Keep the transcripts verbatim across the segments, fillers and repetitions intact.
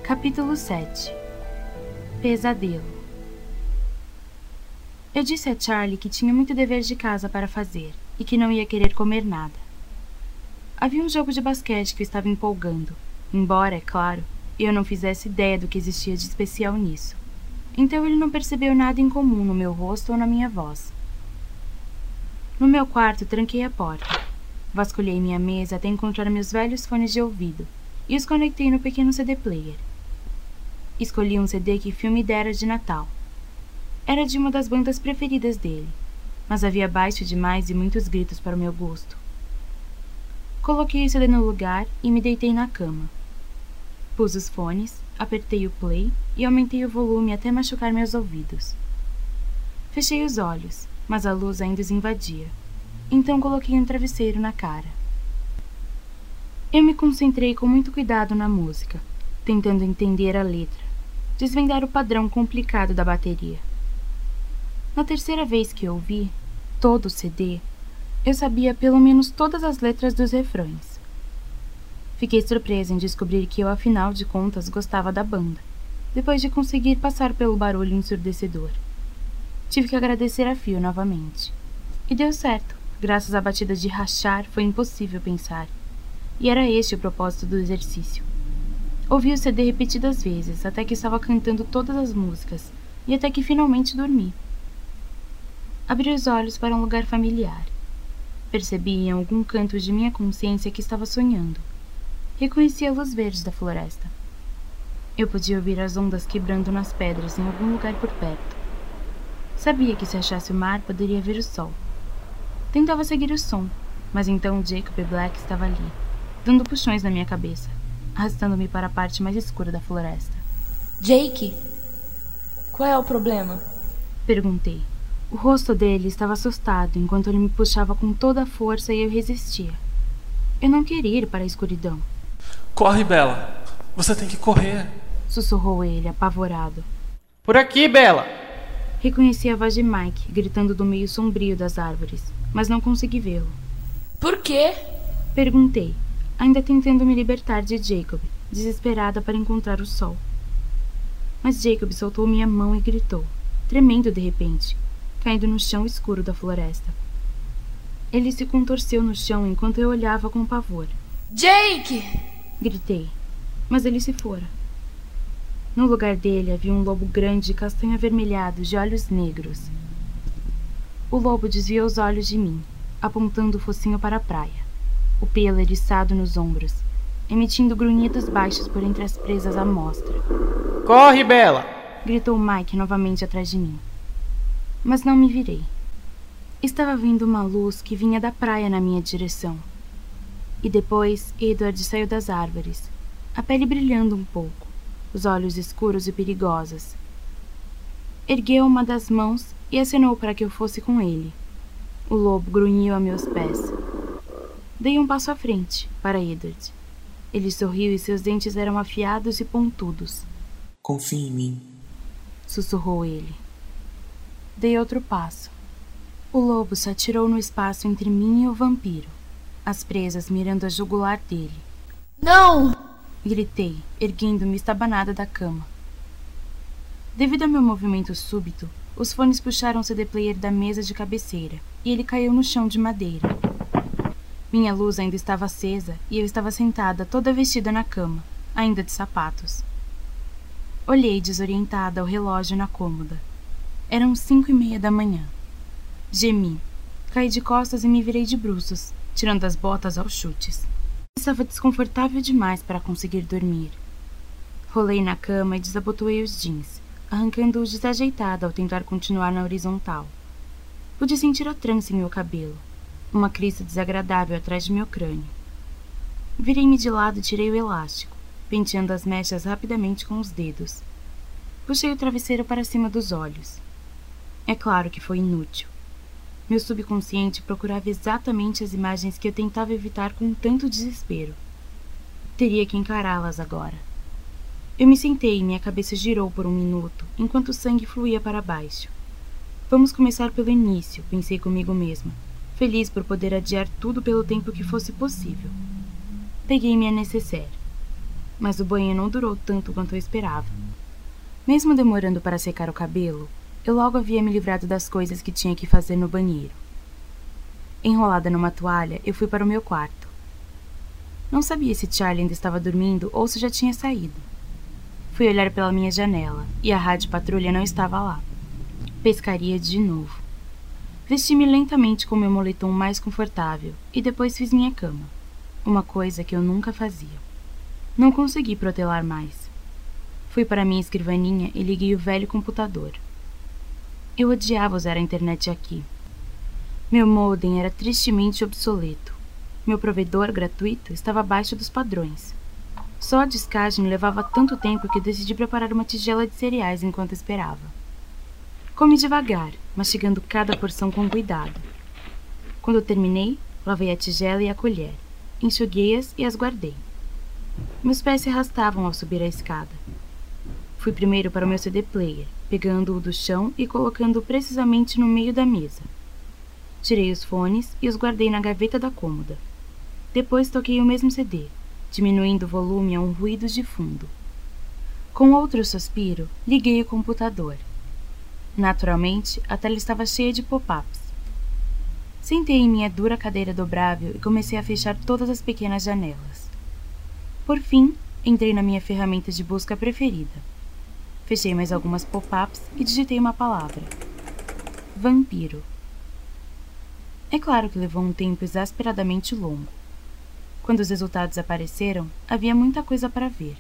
Capítulo sete. Pesadelo. Eu disse a Charlie que tinha muito dever de casa para fazer e que não ia querer comer nada. Havia um jogo de basquete que eu estava empolgando, embora, é claro, eu não fizesse ideia do que existia de especial nisso. Então ele não percebeu nada incomum no meu rosto ou na minha voz. No meu quarto, tranquei a porta. Vasculhei minha mesa até encontrar meus velhos fones de ouvido e os conectei no pequeno C D player. Escolhi um C D que Phil me dera de Natal. Era de uma das bandas preferidas dele, mas havia baixo demais e muitos gritos para o meu gosto. Coloquei o C D no lugar e me deitei na cama. Pus os fones, apertei o play e aumentei o volume até machucar meus ouvidos. Fechei os olhos, mas a luz ainda os invadia. Então coloquei um travesseiro na cara. Eu me concentrei com muito cuidado na música, tentando entender a letra, desvendar o padrão complicado da bateria. Na terceira vez que ouvi todo o C D, eu sabia pelo menos todas as letras dos refrões. Fiquei surpresa em descobrir que eu, afinal de contas, gostava da banda, depois de conseguir passar pelo barulho ensurdecedor. Tive que agradecer a Phil novamente. E deu certo. Graças à batida de rachar, foi impossível pensar. E era este o propósito do exercício. Ouvi o C D repetidas vezes, até que estava cantando todas as músicas, e até que finalmente dormi. Abri os olhos para um lugar familiar. Percebi em algum canto de minha consciência que estava sonhando. Reconheci a luz verde da floresta. Eu podia ouvir as ondas quebrando nas pedras em algum lugar por perto. Sabia que se achasse o mar, poderia ver o sol. Tentava seguir o som, mas então Jacob Black estava ali, dando puxões na minha cabeça, arrastando-me para a parte mais escura da floresta. Jake, qual é o problema? Perguntei. O rosto dele estava assustado enquanto ele me puxava com toda a força e eu resistia. Eu não queria ir para a escuridão. Corre, Bella! Você tem que correr! Sussurrou ele, apavorado. Por aqui, Bella! Reconheci a voz de Mike, gritando do meio sombrio das árvores, mas não consegui vê-lo. Por quê? Perguntei, ainda tentando me libertar de Jacob, desesperada para encontrar o sol. Mas Jacob soltou minha mão e gritou, tremendo de repente, caindo no chão escuro da floresta. Ele se contorceu no chão enquanto eu olhava com pavor. Jake! Gritei, mas ele se fora. No lugar dele havia um lobo grande e castanho avermelhado de olhos negros. O lobo desviou os olhos de mim, apontando o focinho para a praia, o pelo eriçado nos ombros, emitindo grunhidos baixos por entre as presas à mostra. Corre, Bella! Gritou Mike novamente atrás de mim. Mas não me virei. Estava vendo uma luz que vinha da praia na minha direção. E depois Edward saiu das árvores, a pele brilhando um pouco, os olhos escuros e perigosos. Ergueu uma das mãos e acenou para que eu fosse com ele. O lobo grunhiu a meus pés. Dei um passo à frente, para Edward. Ele sorriu e seus dentes eram afiados e pontudos. Confie em mim, sussurrou ele. Dei outro passo. O lobo se atirou no espaço entre mim e o vampiro, as presas mirando a jugular dele. Não! Gritei, erguendo-me estabanada da cama. Devido ao meu movimento súbito, os fones puxaram o C D player da mesa de cabeceira e ele caiu no chão de madeira. Minha luz ainda estava acesa e eu estava sentada toda vestida na cama, ainda de sapatos. Olhei desorientada ao relógio na cômoda. Eram cinco e meia da manhã. Gemi, caí de costas e me virei de bruços, tirando as botas aos chutes. Estava desconfortável demais para conseguir dormir. Rolei na cama e desabotoei os jeans, arrancando-os desajeitada ao tentar continuar na horizontal. Pude sentir a trança em meu cabelo, uma crista desagradável atrás de meu crânio. Virei-me de lado e tirei o elástico, penteando as mechas rapidamente com os dedos. Puxei o travesseiro para cima dos olhos. É claro que foi inútil. Meu subconsciente procurava exatamente as imagens que eu tentava evitar com tanto desespero. Teria que encará-las agora. Eu me sentei e minha cabeça girou por um minuto, enquanto o sangue fluía para baixo. Vamos começar pelo início, pensei comigo mesma, feliz por poder adiar tudo pelo tempo que fosse possível. Peguei minha nécessaire. mas o banho não durou tanto quanto eu esperava. Mesmo demorando para secar o cabelo, eu logo havia me livrado das coisas que tinha que fazer no banheiro. Enrolada numa toalha, eu fui para o meu quarto. Não sabia se Charlie ainda estava dormindo ou se já tinha saído. Fui olhar pela minha janela e a rádio patrulha não estava lá. Pescaria de novo. Vesti-me lentamente com meu moletom mais confortável e depois fiz minha cama, uma coisa que eu nunca fazia. Não consegui protelar mais. Fui para minha escrivaninha e liguei o velho computador. Eu odiava usar a internet aqui. Meu modem era tristemente obsoleto. Meu provedor gratuito estava abaixo dos padrões. Só a descagem levava tanto tempo que decidi preparar uma tigela de cereais enquanto esperava. Comi devagar, mastigando cada porção com cuidado. Quando eu terminei, lavei a tigela e a colher, enxuguei-as e as guardei. Meus pés se arrastavam ao subir a escada. Fui primeiro para o meu C D player, pegando-o do chão e colocando-o precisamente no meio da mesa. Tirei os fones e os guardei na gaveta da cômoda. Depois toquei o mesmo C D, diminuindo o volume a um ruído de fundo. Com outro suspiro, liguei o computador. Naturalmente, a tela estava cheia de pop-ups. Sentei em minha dura cadeira dobrável e comecei a fechar todas as pequenas janelas. Por fim, entrei na minha ferramenta de busca preferida. Fechei mais algumas pop-ups e digitei uma palavra. Vampiro. É claro que levou um tempo exasperadamente longo. Quando os resultados apareceram, havia muita coisa para ver.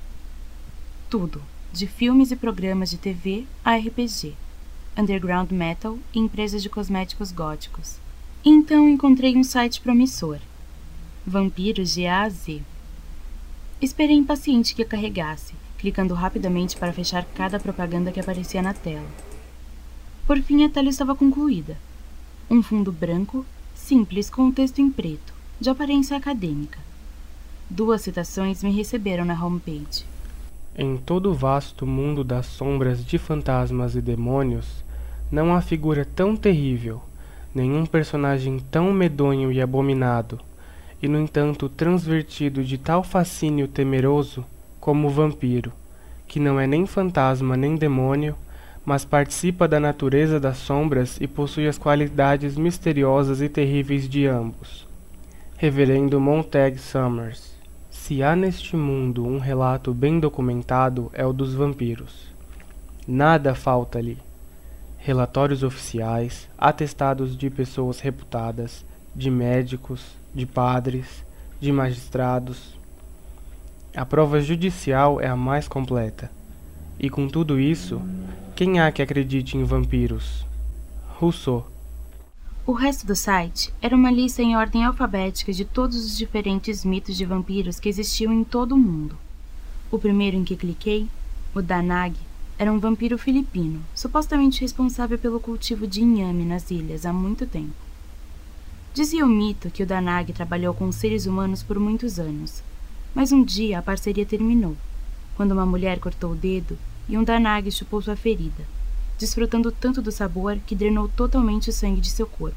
Tudo, de filmes e programas de T V a R P G, underground metal e empresas de cosméticos góticos. Então encontrei um site promissor. Vampiros de A a Z. Esperei impaciente que carregasse, clicando rapidamente para fechar cada propaganda que aparecia na tela. Por fim, a tela estava concluída. Um fundo branco, simples com um texto em preto, de aparência acadêmica. Duas citações me receberam na homepage. Em todo o vasto mundo das sombras de fantasmas e demônios, não há figura tão terrível, nenhum personagem tão medonho e abominado, e no entanto transvertido de tal fascínio temeroso como o vampiro, que não é nem fantasma nem demônio, mas participa da natureza das sombras e possui as qualidades misteriosas e terríveis de ambos. Reverendo Montague Summers. Se há neste mundo um relato bem documentado, é o dos vampiros. Nada falta ali. Relatórios oficiais, atestados de pessoas reputadas, de médicos, de padres, de magistrados. A prova judicial é a mais completa. E com tudo isso, quem há que acredite em vampiros? Rousseau. O resto do site era uma lista em ordem alfabética de todos os diferentes mitos de vampiros que existiam em todo o mundo. O primeiro em que cliquei, o Danag, era um vampiro filipino, supostamente responsável pelo cultivo de inhame nas ilhas há muito tempo. Dizia o mito que o Danag trabalhou com seres humanos por muitos anos, mas um dia a parceria terminou, quando uma mulher cortou o dedo e um Danag chupou sua ferida, desfrutando tanto do sabor que drenou totalmente o sangue de seu corpo.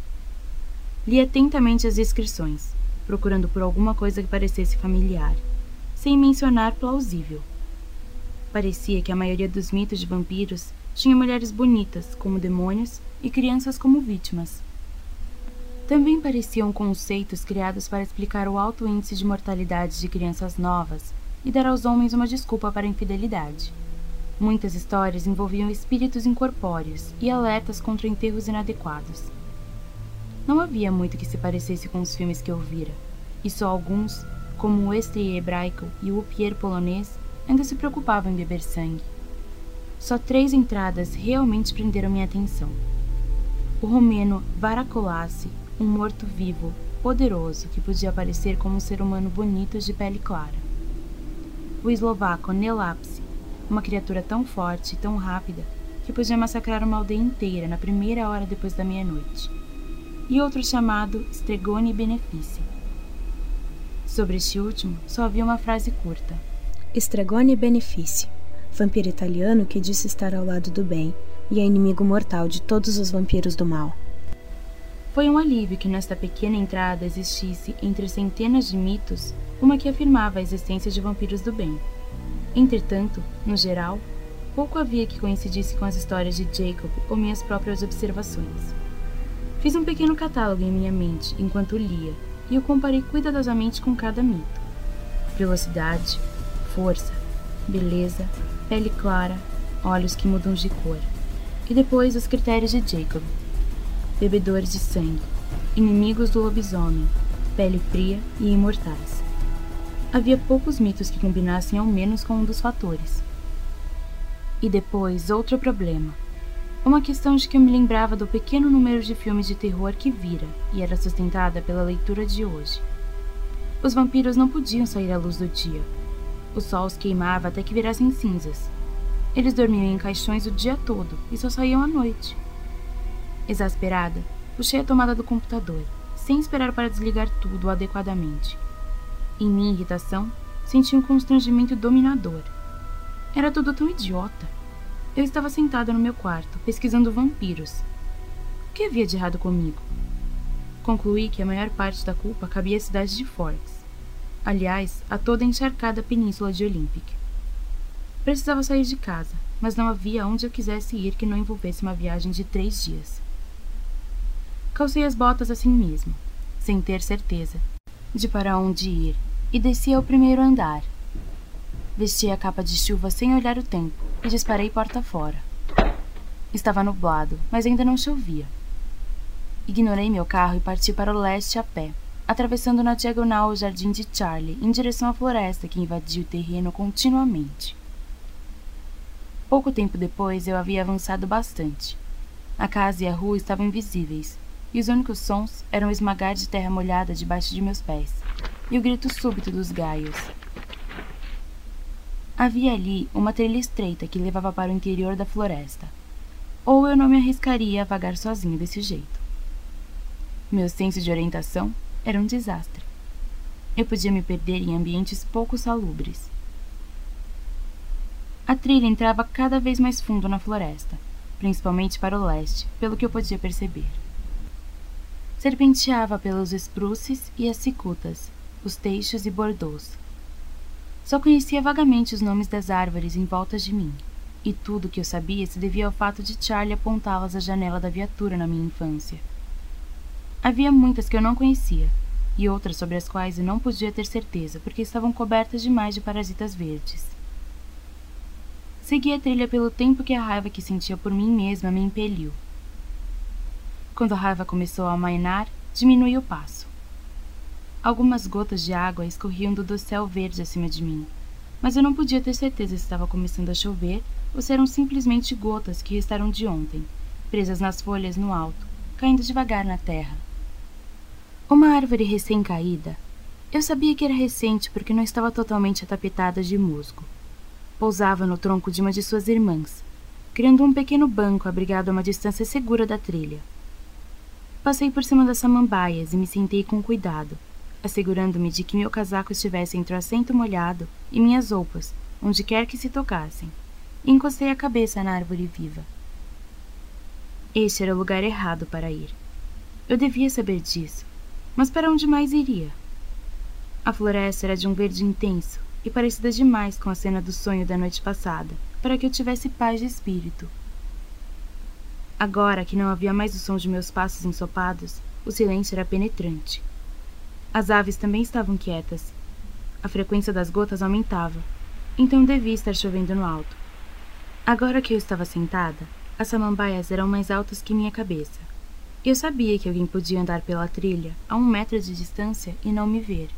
Li atentamente as descrições, procurando por alguma coisa que parecesse familiar, sem mencionar plausível. Parecia que a maioria dos mitos de vampiros tinha mulheres bonitas como demônios e crianças como vítimas. Também pareciam conceitos criados para explicar o alto índice de mortalidade de crianças novas e dar aos homens uma desculpa para a infidelidade. Muitas histórias envolviam espíritos incorpóreos e alertas contra enterros inadequados. Não havia muito que se parecesse com os filmes que eu vira, e só alguns, como o Estrie hebraico e o Upier polonês, ainda se preocupavam em beber sangue. Só três entradas realmente prenderam minha atenção. O romeno Varacolassi, um morto-vivo, poderoso, que podia aparecer como um ser humano bonito de pele clara. O eslovaco Nelapsi, uma criatura tão forte e tão rápida que podia massacrar uma aldeia inteira na primeira hora depois da meia-noite. E outro chamado Stregone Benefici. Sobre este último, só havia uma frase curta. Stregone Benefici, vampiro italiano que disse estar ao lado do bem e é inimigo mortal de todos os vampiros do mal. Foi um alívio que nesta pequena entrada existisse, entre centenas de mitos, uma que afirmava a existência de vampiros do bem. Entretanto, no geral, pouco havia que coincidisse com as histórias de Jacob ou minhas próprias observações. Fiz um pequeno catálogo em minha mente enquanto lia, e o comparei cuidadosamente com cada mito. Velocidade, força, beleza, pele clara, olhos que mudam de cor. E depois os critérios de Jacob. Bebedores de sangue, inimigos do lobisomem, pele fria e imortais. Havia poucos mitos que combinassem ao menos com um dos fatores. E depois outro problema. Uma questão de que eu me lembrava do pequeno número de filmes de terror que vira e era sustentada pela leitura de hoje. Os vampiros não podiam sair à luz do dia. O sol os queimava até que virassem cinzas. Eles dormiam em caixões o dia todo e só saíam à noite. Exasperada, puxei a tomada do computador, sem esperar para desligar tudo adequadamente. Em minha irritação, senti um constrangimento dominador. Era tudo tão idiota. Eu estava sentada no meu quarto, pesquisando vampiros. O que havia de errado comigo? Concluí que a maior parte da culpa cabia à cidade de Forks. Aliás, a toda a encharcada península de Olympic. Precisava sair de casa, mas não havia onde eu quisesse ir que não envolvesse uma viagem de três dias. Calcei as botas assim mesmo, sem ter certeza de para onde ir, e desci ao primeiro andar. Vesti a capa de chuva sem olhar o tempo e disparei porta fora. Estava nublado, mas ainda não chovia. Ignorei meu carro e parti para o leste a pé, atravessando na diagonal o jardim de Charlie em direção à floresta que invadia o terreno continuamente. Pouco tempo depois eu havia avançado bastante. A casa e a rua estavam invisíveis, e os únicos sons eram o esmagar de terra molhada debaixo de meus pés e o grito súbito dos gaios. Havia ali uma trilha estreita que levava para o interior da floresta, ou eu não me arriscaria a vagar sozinho desse jeito. Meu senso de orientação era um desastre. Eu podia me perder em ambientes pouco salubres. A trilha entrava cada vez mais fundo na floresta, principalmente para o leste, pelo que eu podia perceber. Serpenteava pelos espruces e as cicutas, os teixos e bordôs. Só conhecia vagamente os nomes das árvores em volta de mim, e tudo o que eu sabia se devia ao fato de Charlie apontá-las à janela da viatura na minha infância. Havia muitas que eu não conhecia, e outras sobre as quais eu não podia ter certeza porque estavam cobertas demais de parasitas verdes. Segui a trilha pelo tempo que a raiva que sentia por mim mesma me impeliu. Quando a raiva começou a amainar, diminui o passo. Algumas gotas de água escorriam do dossel verde acima de mim, mas eu não podia ter certeza se estava começando a chover ou se eram simplesmente gotas que restaram de ontem, presas nas folhas no alto, caindo devagar na terra. Uma árvore recém-caída. Eu sabia que era recente porque não estava totalmente atapetada de musgo. Pousava no tronco de uma de suas irmãs, criando um pequeno banco abrigado a uma distância segura da trilha. Passei por cima das samambaias e me sentei com cuidado, assegurando-me de que meu casaco estivesse entre o assento molhado e minhas roupas, onde quer que se tocassem, e encostei a cabeça na árvore viva. Este era o lugar errado para ir. Eu devia saber disso, mas para onde mais iria? A floresta era de um verde intenso e parecida demais com a cena do sonho da noite passada, para que eu tivesse paz de espírito. Agora que não havia mais o som de meus passos ensopados, o silêncio era penetrante. As aves também estavam quietas. A frequência das gotas aumentava, então devia estar chovendo no alto. Agora que eu estava sentada, as samambaias eram mais altas que minha cabeça. Eu sabia que alguém podia andar pela trilha a um metro de distância e não me ver.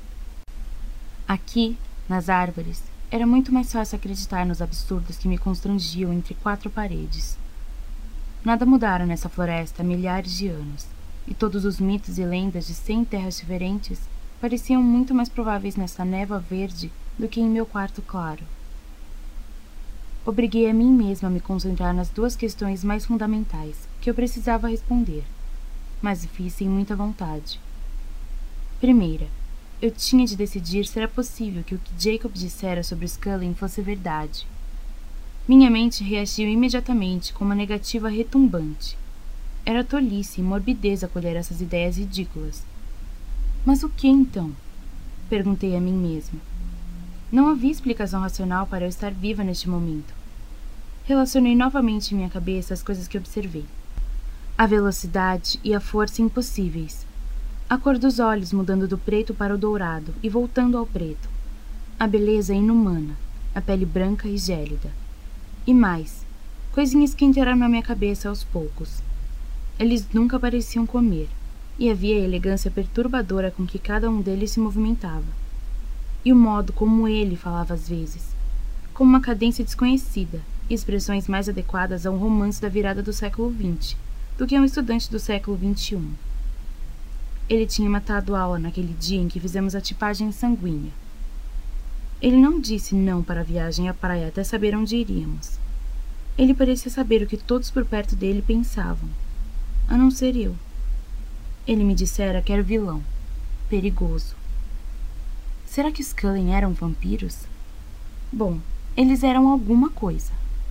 Aqui, nas árvores, era muito mais fácil acreditar nos absurdos que me constrangiam entre quatro paredes. Nada mudara nessa floresta há milhares de anos, e todos os mitos e lendas de cem terras diferentes pareciam muito mais prováveis nessa névoa verde do que em meu quarto claro. Obriguei a mim mesma a me concentrar nas duas questões mais fundamentais que eu precisava responder, mas o fiz sem muita vontade. Primeira, eu tinha de decidir se era possível que o que Jacob dissera sobre Scullen fosse verdade. Minha mente reagiu imediatamente com uma negativa retumbante. Era tolice e morbidez acolher essas ideias ridículas. Mas o que então? Perguntei a mim mesma. Não havia explicação racional para eu estar viva neste momento. Relacionei novamente em minha cabeça as coisas que observei. A velocidade e a força impossíveis. A cor dos olhos mudando do preto para o dourado e voltando ao preto. A beleza inumana, a pele branca e gélida. E mais, coisinhas que entraram na minha cabeça aos poucos. Eles nunca pareciam comer, e havia a elegância perturbadora com que cada um deles se movimentava. E o modo como ele falava às vezes, com uma cadência desconhecida e expressões mais adequadas a um romance da virada do século vinte do que a um estudante do século vinte e um. Ele tinha matado aula naquele dia em que fizemos a tipagem sanguínea. Ele não disse não para a viagem à praia até saber onde iríamos. Ele parecia saber o que todos por perto dele pensavam, a não ser eu. Ele me dissera que era vilão, perigoso. Será que os Cullen eram vampiros? Bom, eles eram alguma coisa.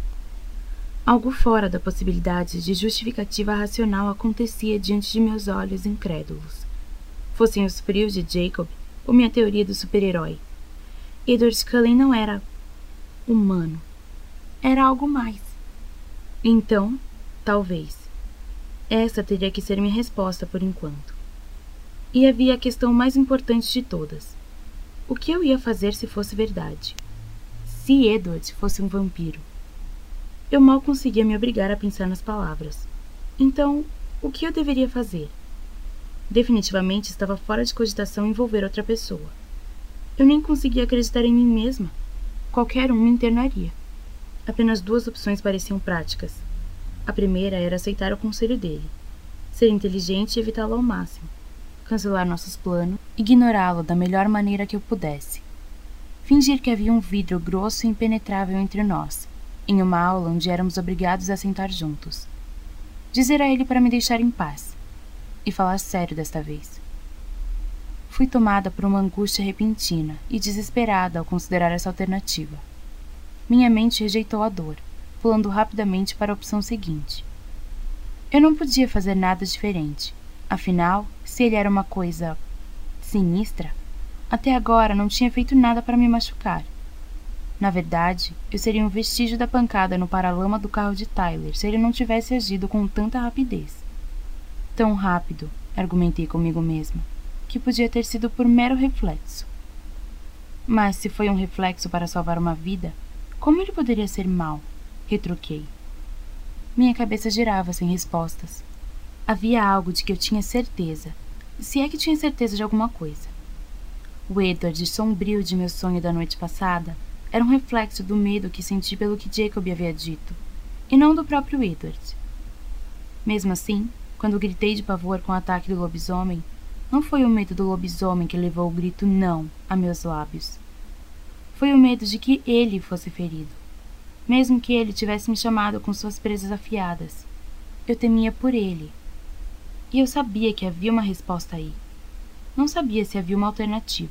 Algo fora da possibilidade de justificativa racional acontecia diante de meus olhos incrédulos. Fossem os frios de Jacob ou minha teoria do super-herói. Edward Cullen não era humano. Era algo mais. Então, talvez, essa teria que ser minha resposta por enquanto. E havia a questão mais importante de todas. O que eu ia fazer se fosse verdade? Se Edward fosse um vampiro? Eu mal conseguia me obrigar a pensar nas palavras. Então, o que eu deveria fazer? Definitivamente estava fora de cogitação envolver outra pessoa. Eu nem conseguia acreditar em mim mesma. Qualquer um me internaria. Apenas duas opções pareciam práticas. A primeira era aceitar o conselho dele, ser inteligente e evitá-lo ao máximo, cancelar nossos planos, ignorá-lo da melhor maneira que eu pudesse. Fingir que havia um vidro grosso e impenetrável entre nós, em uma aula onde éramos obrigados a sentar juntos. Dizer a ele para me deixar em paz, e falar sério desta vez. Fui tomada por uma angústia repentina e desesperada ao considerar essa alternativa. Minha mente rejeitou a dor, pulando rapidamente para a opção seguinte. Eu não podia fazer nada diferente. Afinal, se ele era uma coisa sinistra, até agora não tinha feito nada para me machucar. Na verdade, eu seria um vestígio da pancada no paralama do carro de Tyler se ele não tivesse agido com tanta rapidez. Tão rápido, argumentei comigo mesma, que podia ter sido por mero reflexo. Mas se foi um reflexo para salvar uma vida, como ele poderia ser mau? Retruquei. Minha cabeça girava sem respostas. Havia algo de que eu tinha certeza, se é que tinha certeza de alguma coisa. O Edward sombrio de meu sonho da noite passada era um reflexo do medo que senti pelo que Jacob havia dito, e não do próprio Edward. Mesmo assim, quando gritei de pavor com o ataque do lobisomem, não foi o medo do lobisomem que levou o grito não a meus lábios. Foi o medo de que ele fosse ferido. Mesmo que ele tivesse me chamado com suas presas afiadas, eu temia por ele. E eu sabia que havia uma resposta aí. Não sabia se havia uma alternativa.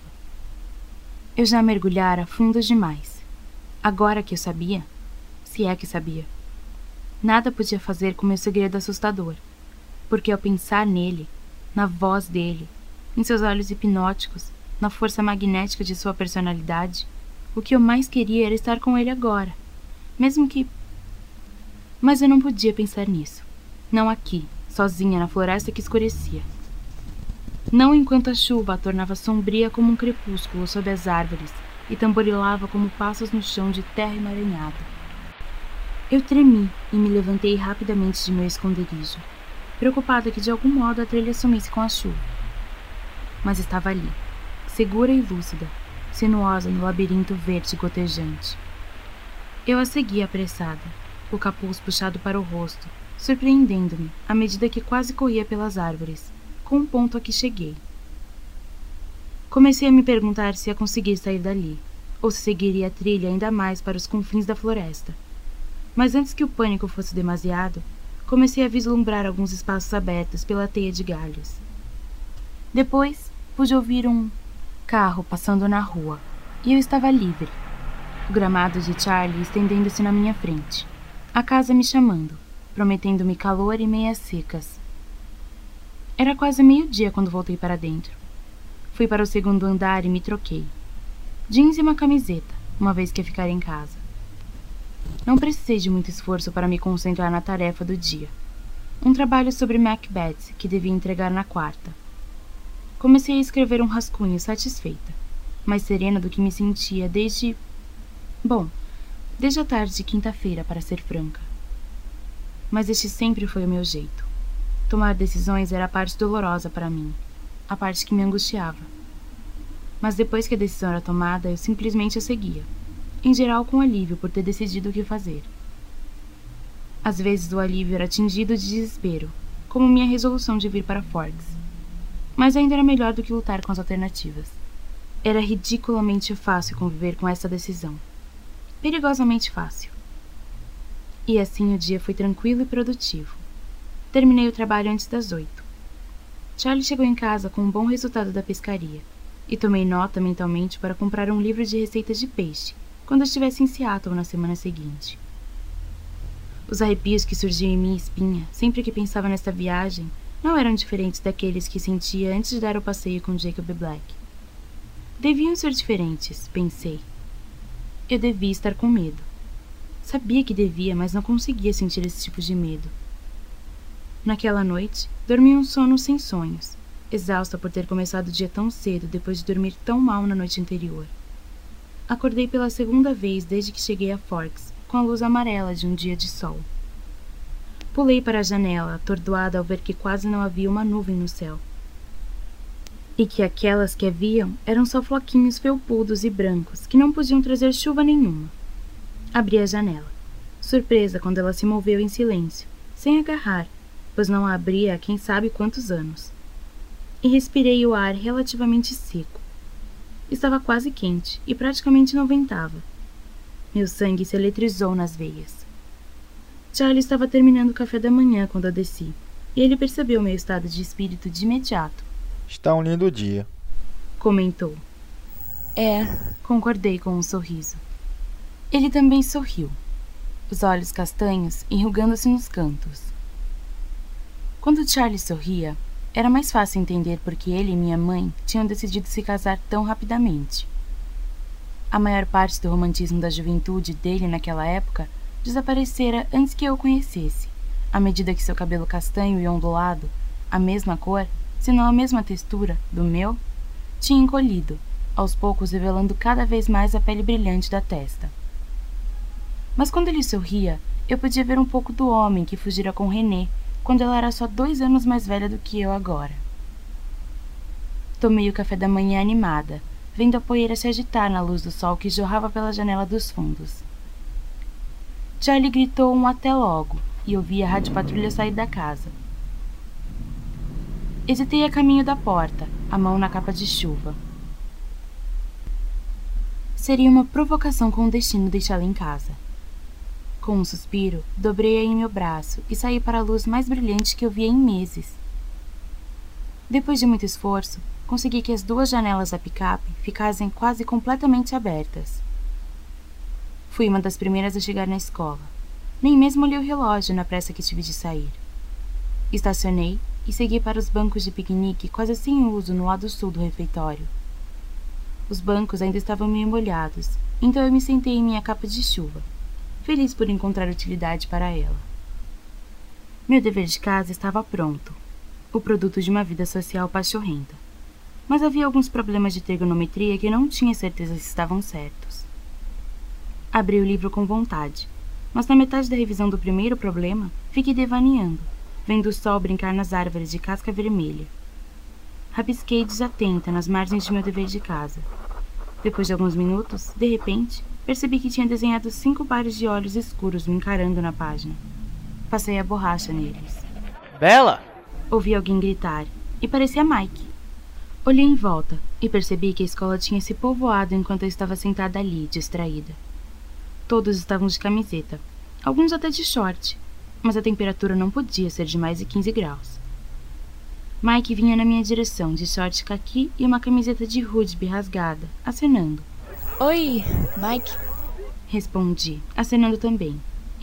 Eu já mergulhara fundo demais. Agora que eu sabia, se é que sabia, nada podia fazer com meu segredo assustador, porque ao pensar nele, na voz dele, em seus olhos hipnóticos, na força magnética de sua personalidade, o que eu mais queria era estar com ele agora, mesmo que... Mas eu não podia pensar nisso. Não aqui, sozinha na floresta que escurecia. Não enquanto a chuva a tornava sombria como um crepúsculo sob as árvores e tamborilava como passos no chão de terra emaranhada. Eu tremi e me levantei rapidamente de meu esconderijo, preocupada que de algum modo a trilha sumisse com a chuva. Mas estava ali, segura e lúcida, sinuosa no labirinto verde gotejante. Eu a segui apressada, o capuz puxado para o rosto, surpreendendo-me à medida que quase corria pelas árvores, com um ponto a que cheguei. Comecei a me perguntar se ia conseguir sair dali, ou se seguiria a trilha ainda mais para os confins da floresta. Mas antes que o pânico fosse demasiado, comecei a vislumbrar alguns espaços abertos pela teia de galhos. Depois, pude ouvir um carro passando na rua, e eu estava livre. O gramado de Charlie estendendo-se na minha frente, a casa me chamando, prometendo-me calor e meias secas. Era quase meio-dia quando voltei para dentro. Fui para o segundo andar e me troquei. Jeans e uma camiseta, uma vez que ia ficar em casa. Não precisei de muito esforço para me concentrar na tarefa do dia. Um trabalho sobre Macbeth que devia entregar na quarta. Comecei a escrever um rascunho satisfeita, mais serena do que me sentia desde... Bom, desde a tarde de quinta-feira, para ser franca. Mas este sempre foi o meu jeito. Tomar decisões era a parte dolorosa para mim, a parte que me angustiava. Mas depois que a decisão era tomada, eu simplesmente a seguia, em geral com alívio por ter decidido o que fazer. Às vezes o alívio era tingido de desespero, como minha resolução de vir para Forks. Mas ainda era melhor do que lutar com as alternativas. Era ridiculamente fácil conviver com essa decisão. Perigosamente fácil. E assim o dia foi tranquilo e produtivo. Terminei o trabalho antes das oito. Charlie chegou em casa com um bom resultado da pescaria, e tomei nota mentalmente para comprar um livro de receitas de peixe, quando eu estivesse em Seattle na semana seguinte. Os arrepios que surgiam em minha espinha, sempre que pensava nesta viagem, não eram diferentes daqueles que sentia antes de dar o passeio com Jacob Black. Deviam ser diferentes, pensei. Eu devia estar com medo. Sabia que devia, mas não conseguia sentir esse tipo de medo. Naquela noite, dormi um sono sem sonhos, exausta por ter começado o dia tão cedo depois de dormir tão mal na noite anterior. Acordei pela segunda vez desde que cheguei a Forks, com a luz amarela de um dia de sol. Pulei para a janela, atordoada ao ver que quase não havia uma nuvem no céu. E que aquelas que haviam eram só floquinhos felpudos e brancos que não podiam trazer chuva nenhuma. Abri a janela, surpresa quando ela se moveu em silêncio, sem agarrar, pois não a abria há quem sabe quantos anos. E respirei o ar relativamente seco. Estava quase quente e praticamente não ventava. Meu sangue se eletrizou nas veias. Charlie estava terminando o café da manhã quando eu desci, e ele percebeu meu estado de espírito de imediato. Está um lindo dia, comentou. É, concordei com um sorriso. Ele também sorriu, os olhos castanhos enrugando-se nos cantos. Quando Charlie sorria, era mais fácil entender por que ele e minha mãe tinham decidido se casar tão rapidamente. A maior parte do romantismo da juventude dele naquela época desaparecera antes que eu o conhecesse, à medida que seu cabelo castanho e ondulado, a mesma cor, se não a mesma textura, do meu, tinha encolhido, aos poucos revelando cada vez mais a pele brilhante da testa. Mas quando ele sorria, eu podia ver um pouco do homem que fugira com René, quando ela era só dois anos mais velha do que eu agora. Tomei o café da manhã animada, vendo a poeira se agitar na luz do sol que jorrava pela janela dos fundos. Charlie gritou um até logo, e eu vi a rádio-patrulha sair da casa. Hesitei a caminho da porta, a mão na capa de chuva. Seria uma provocação com o destino deixá-la em casa. Com um suspiro, dobrei-a em meu braço e saí para a luz mais brilhante que eu via em meses. Depois de muito esforço, consegui que as duas janelas da picape ficassem quase completamente abertas. Fui uma das primeiras a chegar na escola. Nem mesmo olhei o relógio na pressa que tive de sair. Estacionei e segui para os bancos de piquenique quase sem uso no lado sul do refeitório. Os bancos ainda estavam meio molhados, então eu me sentei em minha capa de chuva, feliz por encontrar utilidade para ela. Meu dever de casa estava pronto, o produto de uma vida social pachorrenta, mas havia alguns problemas de trigonometria que não tinha certeza se estavam certos. Abri o livro com vontade, mas na metade da revisão do primeiro problema, fiquei devaneando, vendo o sol brincar nas árvores de casca vermelha. Rabisquei desatenta nas margens de meu dever de casa. Depois de alguns minutos, de repente, percebi que tinha desenhado cinco pares de olhos escuros me encarando na página. Passei a borracha neles. Bella! Ouvi alguém gritar, e parecia Mike. Olhei em volta e percebi que a escola tinha se povoado enquanto eu estava sentada ali, distraída. Todos estavam de camiseta, alguns até de short, mas a temperatura não podia ser de mais de quinze graus. Mike vinha na minha direção, de short caqui e uma camiseta de rugby rasgada, acenando. Oi, Mike. Respondi, acenando também,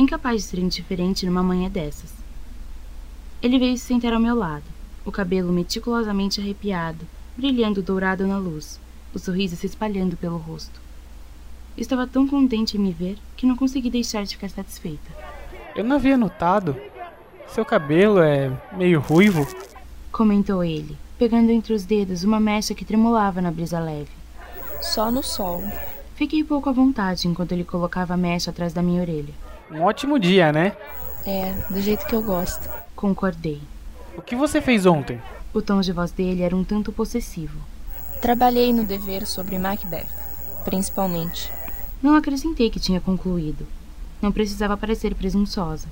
incapaz de ser indiferente numa manhã dessas. Ele veio se sentar ao meu lado, o cabelo meticulosamente arrepiado, brilhando dourado na luz, o sorriso se espalhando pelo rosto. Estava tão contente em me ver que não consegui deixar de ficar satisfeita. Eu não havia notado. Seu cabelo é meio ruivo, comentou ele, pegando entre os dedos uma mecha que tremulava na brisa leve. Só no sol. Fiquei pouco à vontade enquanto ele colocava a mecha atrás da minha orelha. Um ótimo dia, né? É, do jeito que eu gosto. Concordei. O que você fez ontem? O tom de voz dele era um tanto possessivo. Trabalhei no dever sobre Macbeth, principalmente. Não acrescentei que tinha concluído. Não precisava parecer presunçosa.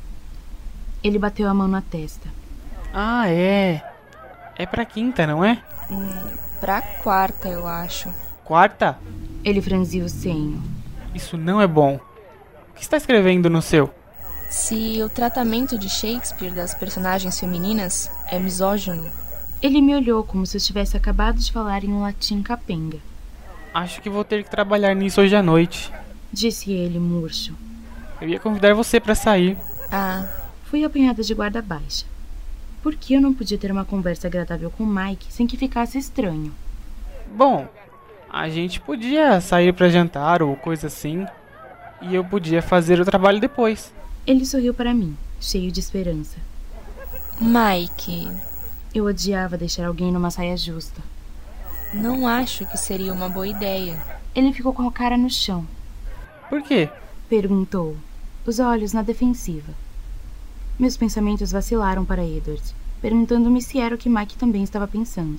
Ele bateu a mão na testa. Ah, é. É pra quinta, não é? Hum, pra quarta, eu acho. Quarta? Ele franziu o senho. Isso não é bom. O que está escrevendo no seu? Se o tratamento de Shakespeare das personagens femininas é misógino. Ele me olhou como se eu tivesse acabado de falar em um latim capenga. Acho que vou ter que trabalhar nisso hoje à noite, disse ele, murcho. Eu ia convidar você para sair. Ah. Fui apanhada de guarda baixa. Por que eu não podia ter uma conversa agradável com Mike sem que ficasse estranho? Bom, a gente podia sair para jantar ou coisa assim, e eu podia fazer o trabalho depois. Ele sorriu para mim, cheio de esperança. Mike... Eu odiava deixar alguém numa saia justa. Não acho que seria uma boa ideia. Ele ficou com a cara no chão. Por quê? Perguntou, os olhos na defensiva. Meus pensamentos vacilaram para Edward, perguntando-me se era o que Mike também estava pensando.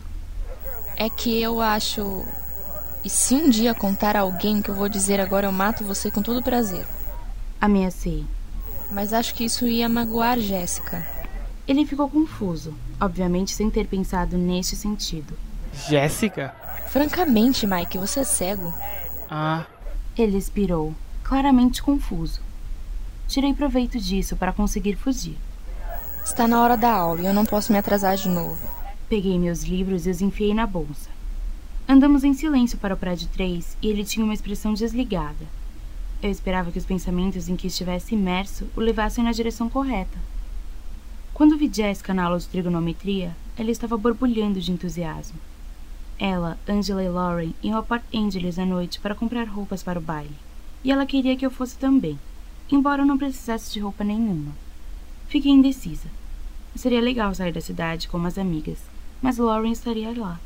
É que eu acho... E se um dia contar a alguém que eu vou dizer agora eu mato você com todo prazer? Ameacei. Mas acho que isso ia magoar Jéssica. Ele ficou confuso, obviamente sem ter pensado neste sentido. Jéssica? Francamente, Mike, você é cego. Ah. Ele expirou, claramente confuso. Tirei proveito disso para conseguir fugir. Está na hora da aula e eu não posso me atrasar de novo. Peguei meus livros e os enfiei na bolsa. Andamos em silêncio para o prédio três e ele tinha uma expressão desligada. Eu esperava que os pensamentos em que estivesse imerso o levassem na direção correta. Quando vi Jéssica na aula de trigonometria, ela estava borbulhando de entusiasmo. Ela, Angela e Lauren iam a Port Angeles à noite para comprar roupas para o baile. E ela queria que eu fosse também, embora eu não precisasse de roupa nenhuma. Fiquei indecisa. Seria legal sair da cidade com umas amigas, mas Lauren estaria lá.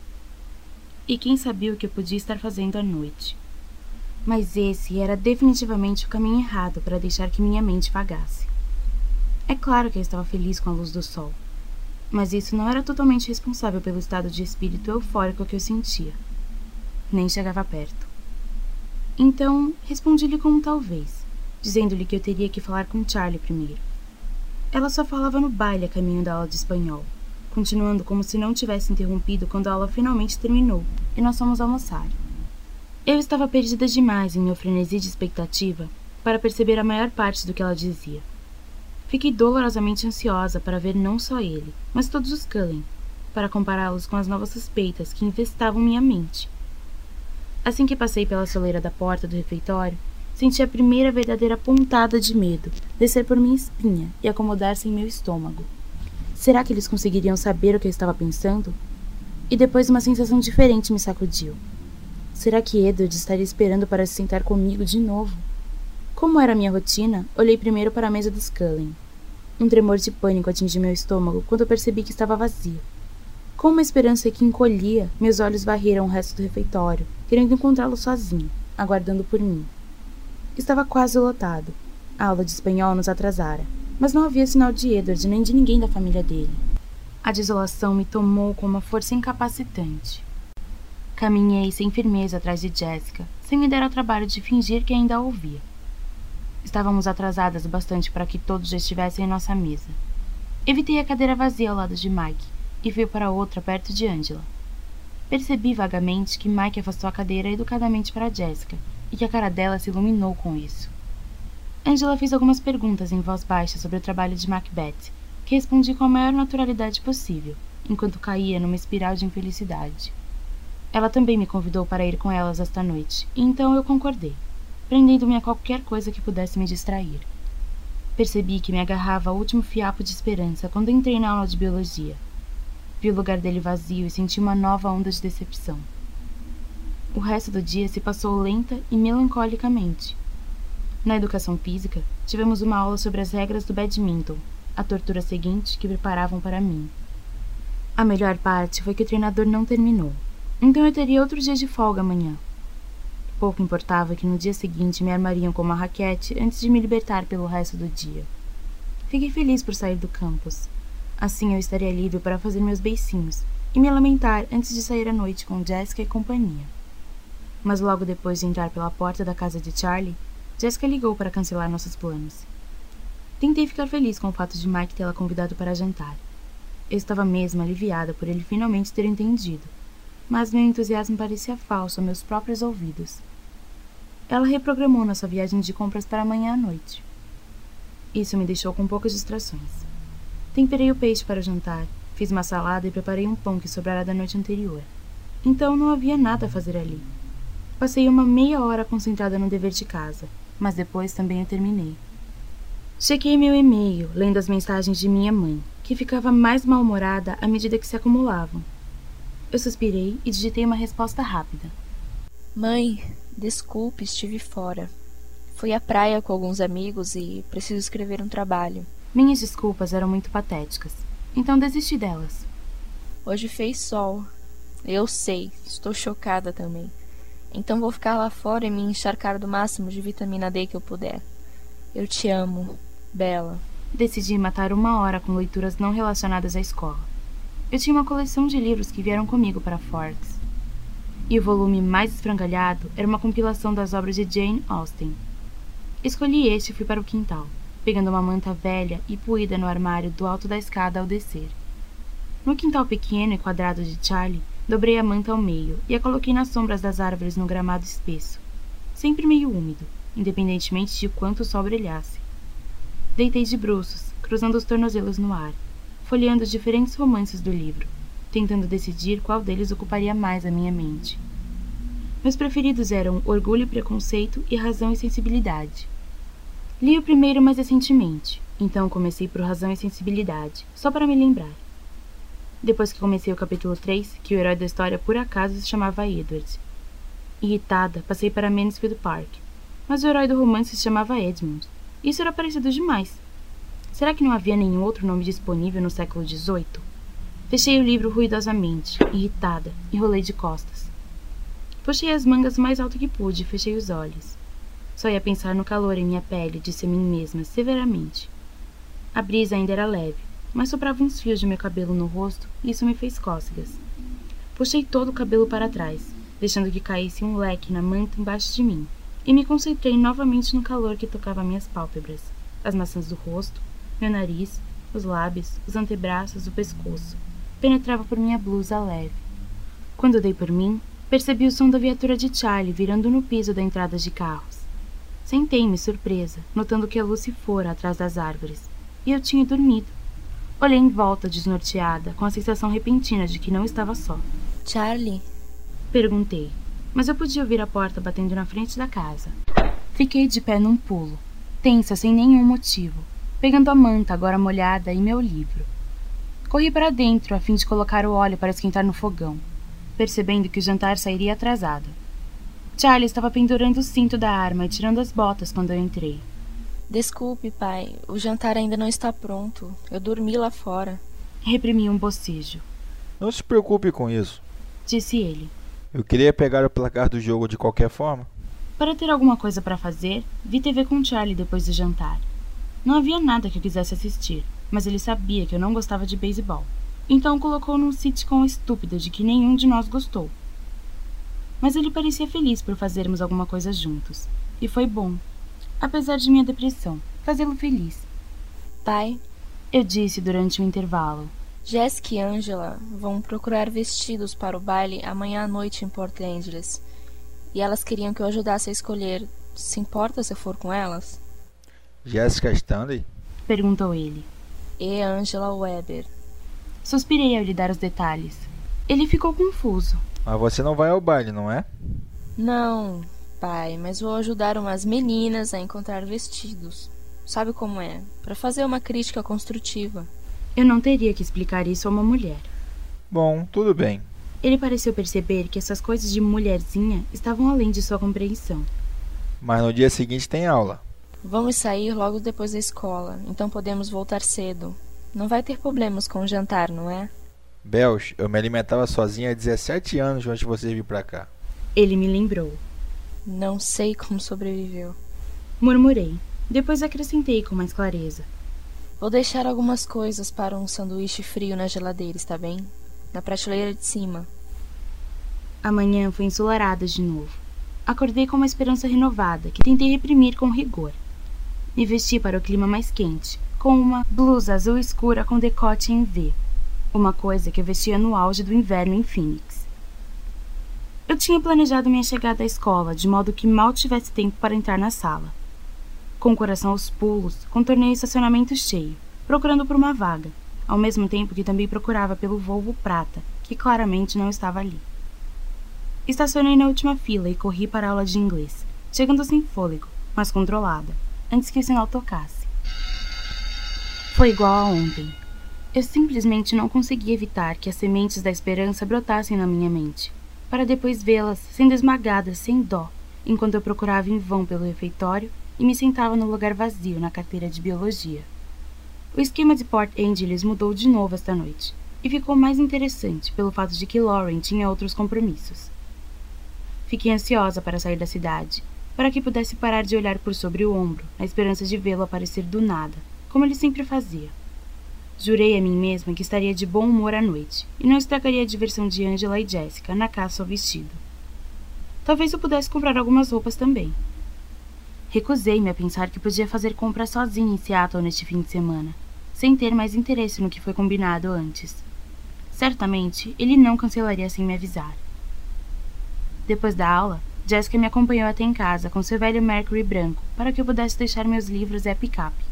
E quem sabia o que eu podia estar fazendo à noite. Mas esse era definitivamente o caminho errado para deixar que minha mente vagasse. É claro que eu estava feliz com a luz do sol, mas isso não era totalmente responsável pelo estado de espírito eufórico que eu sentia. Nem chegava perto. Então, respondi-lhe com um talvez, dizendo-lhe que eu teria que falar com Charlie primeiro. Ela só falava no baile a caminho da aula de espanhol, continuando como se não tivesse interrompido quando a aula finalmente terminou e nós fomos almoçar. Eu estava perdida demais em meu frenesi de expectativa para perceber a maior parte do que ela dizia. Fiquei dolorosamente ansiosa para ver não só ele, mas todos os Cullen, para compará-los com as novas suspeitas que infestavam minha mente. Assim que passei pela soleira da porta do refeitório, senti a primeira verdadeira pontada de medo descer por minha espinha e acomodar-se em meu estômago. Será que eles conseguiriam saber o que eu estava pensando? E depois uma sensação diferente me sacudiu. Será que Edward estaria esperando para se sentar comigo de novo? Como era a minha rotina, olhei primeiro para a mesa dos Cullen. Um tremor de pânico atingiu meu estômago quando eu percebi que estava vazio. Com uma esperança que encolhia, meus olhos varreram o resto do refeitório, querendo encontrá-lo sozinho, aguardando por mim. Estava quase lotado. A aula de espanhol nos atrasara, mas não havia sinal de Edward nem de ninguém da família dele. A desolação me tomou com uma força incapacitante. Caminhei sem firmeza atrás de Jéssica, sem me dar ao trabalho de fingir que ainda a ouvia. Estávamos atrasadas bastante para que todos já estivessem em nossa mesa. Evitei a cadeira vazia ao lado de Mike e fui para outra perto de Angela. Percebi vagamente que Mike afastou a cadeira educadamente para Jéssica e que a cara dela se iluminou com isso. Angela fez algumas perguntas em voz baixa sobre o trabalho de Macbeth, que respondi com a maior naturalidade possível, enquanto caía numa espiral de infelicidade. Ela também me convidou para ir com elas esta noite, e então eu concordei, prendendo-me a qualquer coisa que pudesse me distrair. Percebi que me agarrava ao último fiapo de esperança quando entrei na aula de biologia. Vi o lugar dele vazio e senti uma nova onda de decepção. O resto do dia se passou lenta e melancolicamente. Na educação física, tivemos uma aula sobre as regras do badminton, a tortura seguinte que preparavam para mim. A melhor parte foi que o treinador não terminou, então eu teria outro dia de folga amanhã. Pouco importava que no dia seguinte me armariam com uma raquete antes de me libertar pelo resto do dia. Fiquei feliz por sair do campus. Assim eu estaria livre para fazer meus beicinhos e me lamentar antes de sair à noite com Jessica e companhia. Mas logo depois de entrar pela porta da casa de Charlie, Jessica ligou para cancelar nossos planos. Tentei ficar feliz com o fato de Mike tê-la convidado para jantar. Eu estava mesmo aliviada por ele finalmente ter entendido, mas meu entusiasmo parecia falso aos meus próprios ouvidos. Ela reprogramou nossa viagem de compras para amanhã à noite. Isso me deixou com poucas distrações. Temperei o peixe para o jantar, fiz uma salada e preparei um pão que sobrara da noite anterior. Então não havia nada a fazer ali. Passei uma meia hora concentrada no dever de casa, mas depois também o terminei. Chequei meu e-mail, lendo as mensagens de minha mãe, que ficava mais mal-humorada à medida que se acumulavam. Eu suspirei e digitei uma resposta rápida. Mãe, desculpe, estive fora. Fui à praia com alguns amigos e preciso escrever um trabalho. Minhas desculpas eram muito patéticas, então desisti delas. Hoje fez sol. Eu sei, estou chocada também. Então vou ficar lá fora e me encharcar do máximo de vitamina D que eu puder. Eu te amo, Bella. Decidi matar uma hora com leituras não relacionadas à escola. Eu tinha uma coleção de livros que vieram comigo para Forks. E o volume mais esfrangalhado era uma compilação das obras de Jane Austen. Escolhi este e fui para o quintal, pegando uma manta velha e puída no armário do alto da escada ao descer. No quintal pequeno e quadrado de Charlie, dobrei a manta ao meio e a coloquei nas sombras das árvores no gramado espesso, sempre meio úmido, independentemente de quanto o sol brilhasse. Deitei de bruços, cruzando os tornozelos no ar, folheando os diferentes romances do livro, tentando decidir qual deles ocuparia mais a minha mente. Meus preferidos eram Orgulho e Preconceito e Razão e Sensibilidade. Li o primeiro mais recentemente, então comecei por Razão e Sensibilidade, só para me lembrar. Depois que comecei o capítulo três, que o herói da história por acaso se chamava Edward. Irritada, passei para Mansfield Park, mas o herói do romance se chamava Edmund. Isso era parecido demais. Será que não havia nenhum outro nome disponível no século dezoito? Fechei o livro ruidosamente, irritada, e rolei de costas. Puxei as mangas o mais alto que pude e fechei os olhos. Só ia pensar no calor em minha pele, disse a mim mesma, severamente. A brisa ainda era leve, mas soprava uns fios de meu cabelo no rosto e isso me fez cócegas. Puxei todo o cabelo para trás, deixando que caísse um leque na manta embaixo de mim, e me concentrei novamente no calor que tocava minhas pálpebras, as maçãs do rosto, meu nariz, os lábios, os antebraços, o pescoço. Penetrava por minha blusa leve. Quando dei por mim, percebi o som da viatura de Charlie virando no piso da entrada de carros. Sentei-me surpresa, notando que a luz se fora atrás das árvores, e eu tinha dormido. Olhei em volta desnorteada, com a sensação repentina de que não estava só. Charlie? Perguntei, mas eu podia ouvir a porta batendo na frente da casa. Fiquei de pé num pulo, tensa sem nenhum motivo, pegando a manta agora molhada e meu livro. Corri para dentro a fim de colocar o óleo para esquentar no fogão, percebendo que o jantar sairia atrasado. Charlie estava pendurando o cinto da arma e tirando as botas quando eu entrei. Desculpe, pai. O jantar ainda não está pronto. Eu dormi lá fora. Reprimi um bocejo. Não se preocupe com isso, disse ele. Eu queria pegar o placar do jogo de qualquer forma. Para ter alguma coisa para fazer, vi T V com Charlie depois do jantar. Não havia nada que eu quisesse assistir, mas ele sabia que eu não gostava de beisebol. Então colocou num sitcom estúpido de que nenhum de nós gostou. Mas ele parecia feliz por fazermos alguma coisa juntos. E foi bom, apesar de minha depressão, fazê-lo feliz. Pai, eu disse durante o intervalo. Jessica e Angela vão procurar vestidos para o baile amanhã à noite em Port Angeles. E elas queriam que eu ajudasse a escolher. Se importa se eu for com elas? Jessica Stanley? Perguntou ele. E Angela Weber. Suspirei ao lhe dar os detalhes. Ele ficou confuso. Mas você não vai ao baile, não é? Não, pai, mas vou ajudar umas meninas a encontrar vestidos. sabe como é, para fazer uma crítica construtiva. Eu não teria que explicar isso a uma mulher. Bom, tudo bem. Ele pareceu perceber que essas coisas de mulherzinha estavam além de sua compreensão. Mas no dia seguinte tem aula. Vamos sair logo depois da escola, então podemos voltar cedo. Não vai ter problemas com o jantar, não é? Belch, eu me alimentava sozinha há dezessete anos antes de você vir pra cá. Ele me lembrou. Não sei como sobreviveu. Murmurei. Depois acrescentei com mais clareza. Vou deixar algumas coisas para um sanduíche frio na geladeira, está bem? Na prateleira de cima. A manhã foi ensolarada de novo. Acordei com uma esperança renovada, que tentei reprimir com rigor. Me vesti para o clima mais quente, com uma blusa azul escura com decote em V. Uma coisa que eu vestia no auge do inverno em Phoenix. Eu tinha planejado minha chegada à escola, de modo que mal tivesse tempo para entrar na sala. Com o coração aos pulos, contornei o estacionamento cheio, procurando por uma vaga, ao mesmo tempo que também procurava pelo Volvo prata, que claramente não estava ali. Estacionei na última fila e corri para a aula de inglês, chegando sem fôlego, mas controlada, antes que o sinal tocasse. Foi igual a ontem. Eu simplesmente não conseguia evitar que as sementes da esperança brotassem na minha mente, para depois vê-las sendo esmagadas sem dó, enquanto eu procurava em vão pelo refeitório e me sentava no lugar vazio na carteira de biologia. O esquema de Port Angeles mudou de novo esta noite, e ficou mais interessante pelo fato de que Lauren tinha outros compromissos. Fiquei ansiosa para sair da cidade, para que pudesse parar de olhar por sobre o ombro, na esperança de vê-lo aparecer do nada, como ele sempre fazia. Jurei a mim mesma que estaria de bom humor à noite, e não estragaria a diversão de Angela e Jessica na caça ao vestido. Talvez eu pudesse comprar algumas roupas também. Recusei-me a pensar que podia fazer compras sozinha em Seattle neste fim de semana, sem ter mais interesse no que foi combinado antes. Certamente, ele não cancelaria sem me avisar. Depois da aula, Jessica me acompanhou até em casa com seu velho Mercury branco para que eu pudesse deixar meus livros e a picape.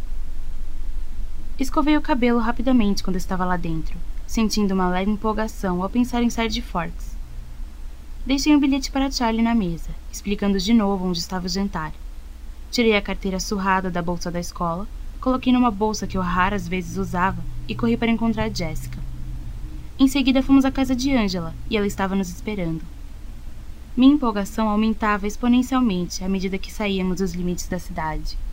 Escovei o cabelo rapidamente quando estava lá dentro, sentindo uma leve empolgação ao pensar em sair de Forks. Deixei um bilhete para Charlie na mesa, explicando de novo onde estava o jantar. Tirei a carteira surrada da bolsa da escola, coloquei numa bolsa que eu raras vezes usava e corri para encontrar Jessica. Em seguida fomos à casa de Angela e ela estava nos esperando. Minha empolgação aumentava exponencialmente à medida que saíamos dos limites da cidade.